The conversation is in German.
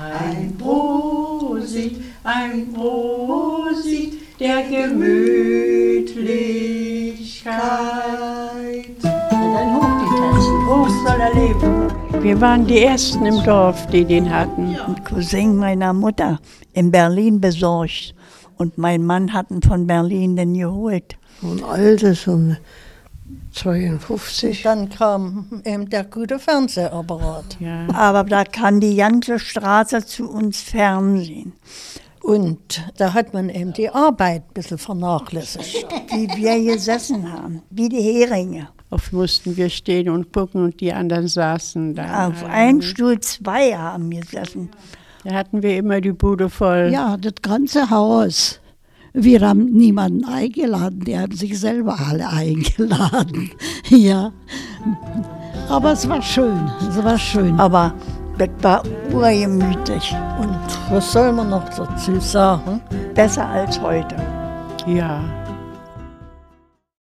Ein Prosit der Gemütlichkeit. Dann hoch die Tassen, hoch soll er leben. Wir waren die Ersten im Dorf, die den hatten. Ein Cousin meiner Mutter in Berlin besorgt. Und mein Mann hat ihn von Berlin dann geholt. Ein altes, um 52. Dann kam eben der gute Fernsehapparat. Ja. Aber da kann die ganze Straße zu uns Fernsehen. Und da hat man eben die Arbeit ein bisschen vernachlässigt. Wie wir gesessen haben, wie die Heringe. Oft mussten wir stehen und gucken und die anderen saßen da. Auf einem Stuhl 2 haben gesessen. Da hatten wir immer die Bude voll. Ja, das ganze Haus. Wir haben niemanden eingeladen, die haben sich selber alle eingeladen. Ja, aber es war schön, Aber das war urgemütlich Und was soll man noch dazu sagen? besser als heute. Ja.